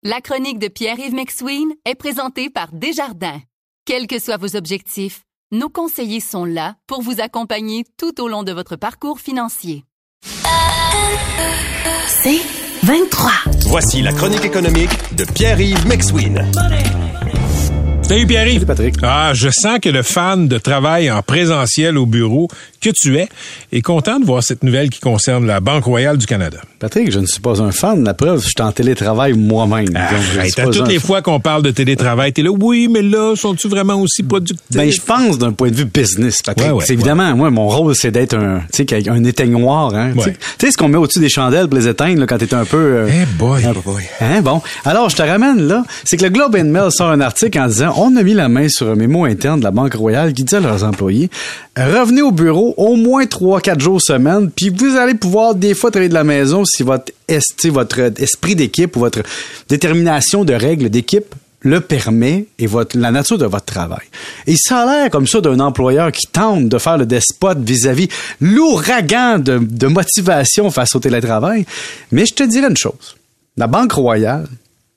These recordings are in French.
La chronique de Pierre-Yves McSween est présentée par Desjardins. Quels que soient vos objectifs, nos conseillers sont là pour vous accompagner tout au long de votre parcours financier. C'est 23. Voici la chronique économique de Pierre-Yves McSween. Salut Pierre-Yves. Salut Patrick. Je sens que le fan de travail en présentiel au bureau que tu es est content de voir cette nouvelle qui concerne la Banque Royale du Canada. Patrick, je ne suis pas un fan. La preuve, je suis en télétravail moi-même. Toutes les fois qu'on parle de télétravail, t'es là, oui, mais là, sont-tu vraiment aussi productifs? Ben, je pense d'un point de vue business, Patrick. Ouais, c'est évidemment, moi, mon rôle, c'est d'être un éteignoir, hein. Ouais. Tu sais ce qu'on met au-dessus des chandelles pour les éteindre, là, quand t'es un peu, boy. Hein, bon. Alors, je te ramène, là. C'est que le Globe and Mail sort un article en disant, on a mis la main sur un mémo interne de la Banque Royale qui dit à leurs employés, revenez au bureau au moins 3-4 jours semaine, puis vous allez pouvoir des fois travailler de la maison si votre esprit d'équipe ou votre détermination de règles d'équipe le permet et la nature de votre travail. Et ça a l'air comme ça d'un employeur qui tente de faire le despote vis-à-vis l'ouragan de motivation face au télétravail. Mais je te dirais une chose. La Banque Royale,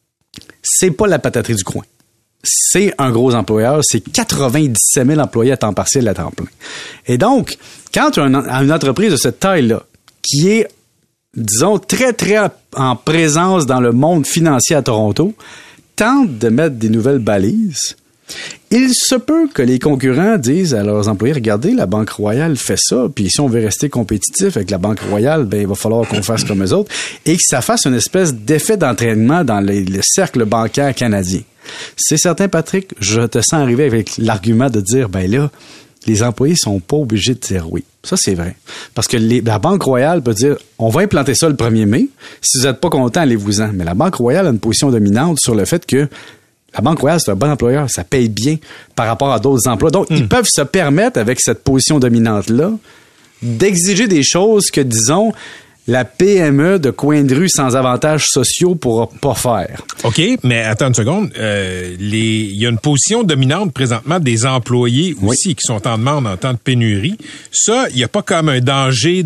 c'est pas la pataterie du coin. C'est un gros employeur, c'est 97 000 employés à temps partiel à temps plein. Et donc, quand tu as une entreprise de cette taille-là, qui est, disons, très, très en présence dans le monde financier à Toronto, tente de mettre des nouvelles balises, il se peut que les concurrents disent à leurs employés, regardez, la Banque Royale fait ça, puis si on veut rester compétitif avec la Banque Royale, ben il va falloir qu'on fasse comme eux autres, et que ça fasse une espèce d'effet d'entraînement dans le cercle bancaire canadien. C'est certain, Patrick, je te sens arriver avec l'argument de dire, ben là, les employés sont pas obligés de dire oui. Ça, c'est vrai. Parce que la Banque Royale peut dire, on va implanter ça le 1er mai. Si vous n'êtes pas content, allez-vous-en. Mais la Banque Royale a une position dominante sur le fait que la Banque Royale, c'est un bon employeur. Ça paye bien par rapport à d'autres emplois. Donc, ils peuvent se permettre, avec cette position dominante-là, d'exiger des choses que, disons, la PME de coin de rue sans avantages sociaux pourra pas faire. OK, mais attends une seconde. Il y a une position dominante présentement des employés aussi qui sont en demande en temps de pénurie. Ça, il n'y a pas comme un danger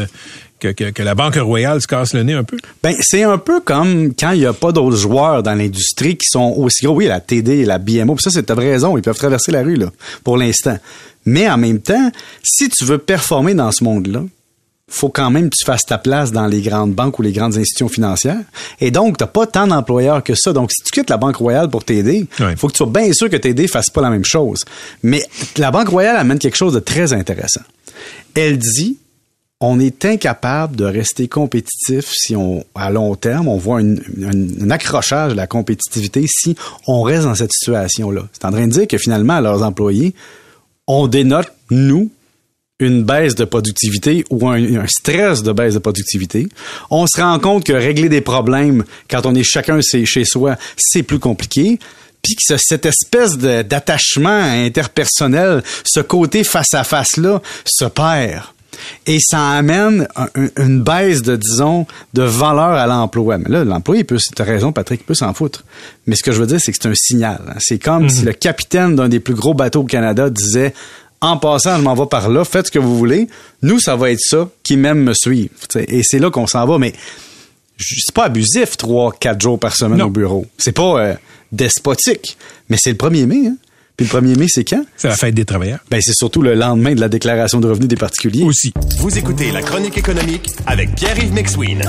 que la Banque Royale se casse le nez un peu? Ben, c'est un peu comme quand il n'y a pas d'autres joueurs dans l'industrie qui sont aussi gros. Oui, la TD et la BMO, puis ça, t'as raison, ils peuvent traverser la rue, là, pour l'instant. Mais en même temps, si tu veux performer dans ce monde-là, faut quand même que tu fasses ta place dans les grandes banques ou les grandes institutions financières. Et donc, t'as pas tant d'employeurs que ça. Donc, si tu quittes la Banque Royale pour t'aider, faut que tu sois bien sûr que t'aider fasse pas la même chose. Mais la Banque Royale amène quelque chose de très intéressant. Elle dit, on est incapable de rester compétitif si à long terme, on voit un accrochage de la compétitivité si on reste dans cette situation-là. C'est en train de dire que finalement, à leurs employés, on dénote, nous, une baisse de productivité ou un stress de baisse de productivité. On se rend compte que régler des problèmes quand on est chacun chez soi, c'est plus compliqué. Puis que cette espèce d'attachement interpersonnel, ce côté face-à-face-là, se perd. Et ça amène une baisse de valeur à l'emploi. Mais là, l'employé t'as raison, Patrick, il peut s'en foutre. Mais ce que je veux dire, c'est que c'est un signal. Hein. C'est comme si le capitaine d'un des plus gros bateaux au Canada disait, en passant, je m'en vais par là, faites ce que vous voulez. Nous, ça va être ça qui m'aime me suivre. T'sais. Et c'est là qu'on s'en va. Mais c'est pas abusif, 3-4 jours par semaine au bureau. C'est pas despotique. Mais c'est le 1er mai, hein. Puis le 1er mai, c'est quand? C'est la fête des travailleurs. Ben, c'est surtout le lendemain de la déclaration de revenus des particuliers. Aussi. Vous écoutez la chronique économique avec Pierre-Yves McSween.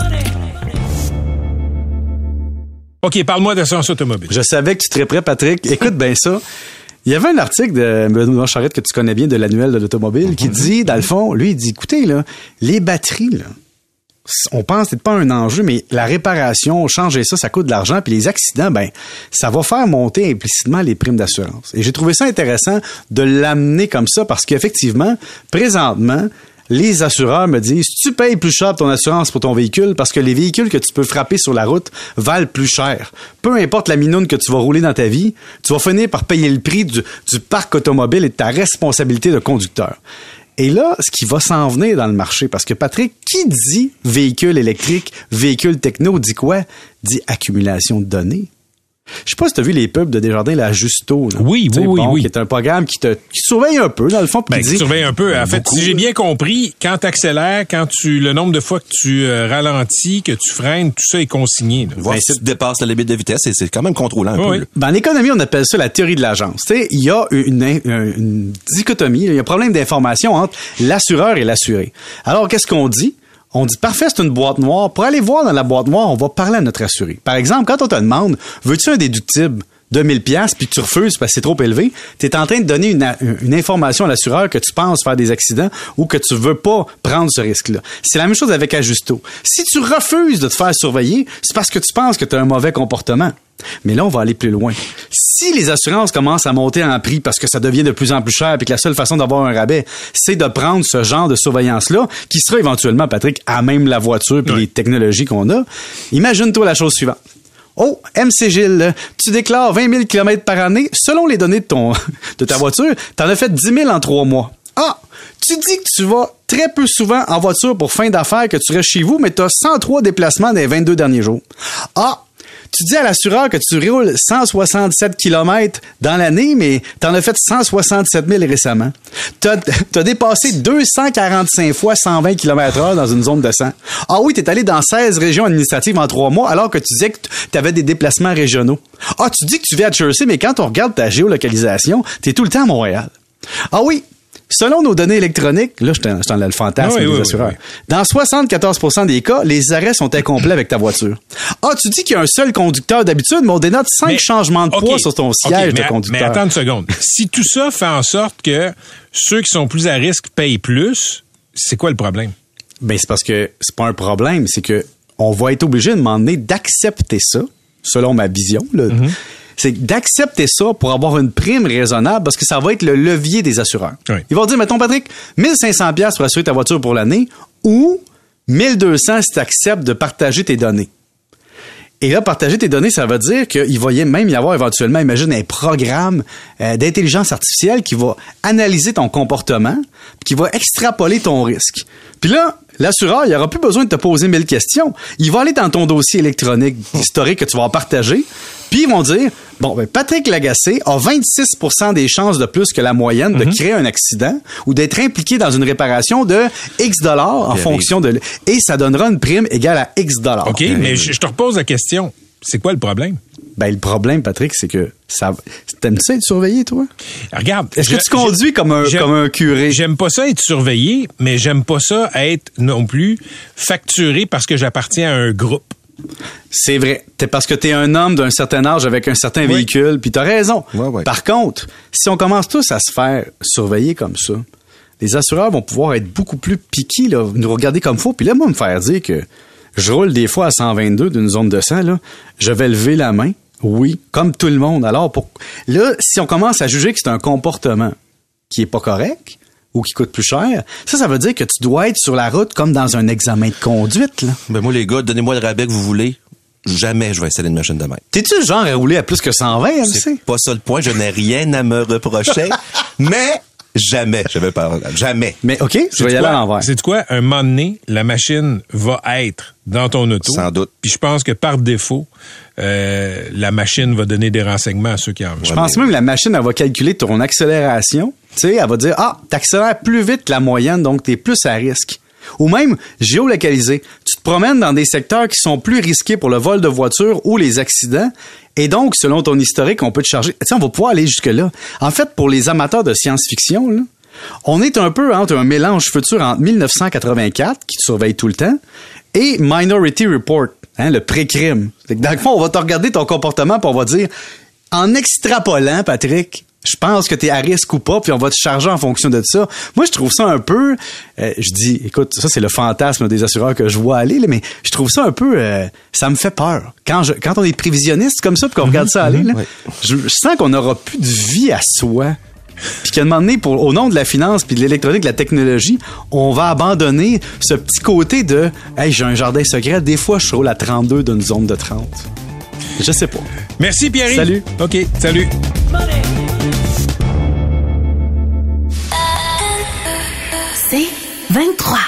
OK, parle-moi d'assurance automobile. Je savais que tu serais prêt, Patrick. Écoute bien ça. Il y avait un article de Benoît Charette que tu connais bien de l'annuel de l'automobile qui dit, dans le fond, lui, il dit, écoutez, là, les batteries, là, on pense que c'est pas un enjeu, mais la réparation, changer ça coûte de l'argent, puis les accidents, ben, ça va faire monter implicitement les primes d'assurance. Et j'ai trouvé ça intéressant de l'amener comme ça parce qu'effectivement, présentement, les assureurs me disent, tu payes plus cher ton assurance pour ton véhicule parce que les véhicules que tu peux frapper sur la route valent plus cher. Peu importe la minoune que tu vas rouler dans ta vie, tu vas finir par payer le prix du parc automobile et de ta responsabilité de conducteur. Et là, ce qui va s'en venir dans le marché, parce que Patrick, qui dit véhicule électrique, véhicule techno, dit quoi? Dit accumulation de données. Je sais pas si t'as vu les pubs de Desjardins, la Justo. Là. Oui. Qui est un programme qui surveille un peu, dans le fond. Qui surveille un peu. En fait, si j'ai bien compris, quand t'accélères, le nombre de fois que tu ralentis, que tu freines, tout ça est consigné. Voir si tu dépasses la limite de vitesse, et c'est quand même contrôlant un peu. Là. Dans l'économie, on appelle ça la théorie de l'agence. Tu sais, il y a une dichotomie, il y a un problème d'information entre l'assureur et l'assuré. Alors, qu'est-ce qu'on dit? On dit, parfait, c'est une boîte noire. Pour aller voir dans la boîte noire, on va parler à notre assuré. Par exemple, quand on te demande, veux-tu un déductible de 1000 $, puis que tu refuses parce que c'est trop élevé, tu es en train de donner une information à l'assureur que tu penses faire des accidents ou que tu veux pas prendre ce risque-là. C'est la même chose avec Ajusto. Si tu refuses de te faire surveiller, c'est parce que tu penses que tu as un mauvais comportement. Mais là, on va aller plus loin. Si les assurances commencent à monter en prix parce que ça devient de plus en plus cher et que la seule façon d'avoir un rabais, c'est de prendre ce genre de surveillance-là, qui sera éventuellement, Patrick, à même la voiture et les technologies qu'on a, imagine-toi la chose suivante. Oh, MC Gilles, tu déclares 20 000 km par année. Selon les données de ta voiture, t'en as fait 10 000 en 3 mois. Ah, tu dis que tu vas très peu souvent en voiture pour fin d'affaires, que tu restes chez vous, mais tu as 103 déplacements dans les 22 derniers jours. Ah, tu dis à l'assureur que tu roules 167 km dans l'année, mais t'en as fait 167 000 récemment. T'as dépassé 245 fois 120 km/h dans une zone de 100. Ah oui, t'es allé dans 16 régions administratives en 3 mois, alors que tu disais que t'avais des déplacements régionaux. Ah, tu dis que tu vis à Jersey, mais quand on regarde ta géolocalisation, t'es tout le temps à Montréal. Ah oui, selon nos données électroniques, là, je t'en ai le fantasme des assureurs. Dans 74% des cas, les arrêts sont incomplets avec ta voiture. Ah, tu dis qu'il y a un seul conducteur d'habitude, mais on dénote 5 changements de poids sur ton siège de conducteur. Mais attends une seconde. Si tout ça fait en sorte que ceux qui sont plus à risque payent plus, c'est quoi le problème? Ben, c'est parce que c'est pas un problème, c'est que on va être obligé de demander d'accepter ça, selon ma vision, là. Mm-hmm. C'est d'accepter ça pour avoir une prime raisonnable parce que ça va être le levier des assureurs. Oui. Ils vont dire, mettons, Patrick, 1500 $ pour assurer ta voiture pour l'année ou 1200 si tu acceptes de partager tes données. Et là, partager tes données, ça veut dire qu'il va même y avoir éventuellement, imagine, un programme d'intelligence artificielle qui va analyser ton comportement, qui va extrapoler ton risque. Puis là, l'assureur, il n'aura plus besoin de te poser 1000 questions. Il va aller dans ton dossier électronique historique que tu vas partager, puis ils vont dire, bon, ben Patrick Lagacé a 26% des chances de plus que la moyenne de créer un accident ou d'être impliqué dans une réparation de X dollars en fonction de... Et ça donnera une prime égale à X dollars. OK, mais je te repose la question. C'est quoi le problème? Ben, le problème, Patrick, c'est que t'aimes ça être surveillé, toi? Regarde. Est-ce que tu conduis comme un curé? J'aime pas ça être surveillé, mais j'aime pas ça être non plus facturé parce que j'appartiens à un groupe. C'est vrai. Parce que t'es un homme d'un certain âge avec un certain véhicule, puis t'as raison. Ouais. Par contre, si on commence tous à se faire surveiller comme ça, les assureurs vont pouvoir être beaucoup plus piqués, là, nous regarder comme faux, puis là, moi, me faire dire que je roule des fois à 122 d'une zone de 100, là, je vais lever la main. Oui, comme tout le monde. Alors, là, si on commence à juger que c'est un comportement qui est pas correct ou qui coûte plus cher, ça veut dire que tu dois être sur la route comme dans un examen de conduite, là. Ben moi, les gars, donnez-moi le rabais que vous voulez. Jamais je vais essayer une machine de même. T'es-tu le genre à rouler à plus que 120, MC? C'est pas ça le point. Je n'ai rien à me reprocher. Mais jamais je vais pas. Jamais. Mais OK, je vais y aller à l'envers. C'est quoi? Un moment donné, la machine va être dans ton auto. Sans doute. Puis je pense que par défaut, la machine va donner des renseignements à ceux qui en veulent. Je pense même que la machine, elle va calculer ton accélération. Tu sais, elle va dire, t'accélères plus vite que la moyenne, donc t'es plus à risque. Ou même géolocalisé. Tu te promènes dans des secteurs qui sont plus risqués pour le vol de voitures ou les accidents. Et donc, selon ton historique, on peut te charger. Tu sais, on va pouvoir aller jusque-là. En fait, pour les amateurs de science-fiction, là, on est un peu entre un mélange futur entre 1984, qui te surveille tout le temps, et Minority Report, le pré-crime. Dans le fond, on va te regarder ton comportement puis on va dire, en extrapolant, Patrick, je pense que t'es à risque ou pas, puis on va te charger en fonction de ça. Moi, je trouve ça un peu... je dis, écoute, ça, c'est le fantasme des assureurs que je vois aller, là, mais je trouve ça un peu... ça me fait peur. Quand on est prévisionniste comme ça, puis qu'on regarde ça aller, là, je sens qu'on n'aura plus de vie à soi. Puis qu'à un moment donné, au nom de la finance puis de l'électronique, de la technologie, on va abandonner ce petit côté de « Hey, j'ai un jardin secret, des fois, je roule à 32 d'une zone de 30. » Je sais pas. Merci, Pierre. Salut. OK, salut. C'est 23.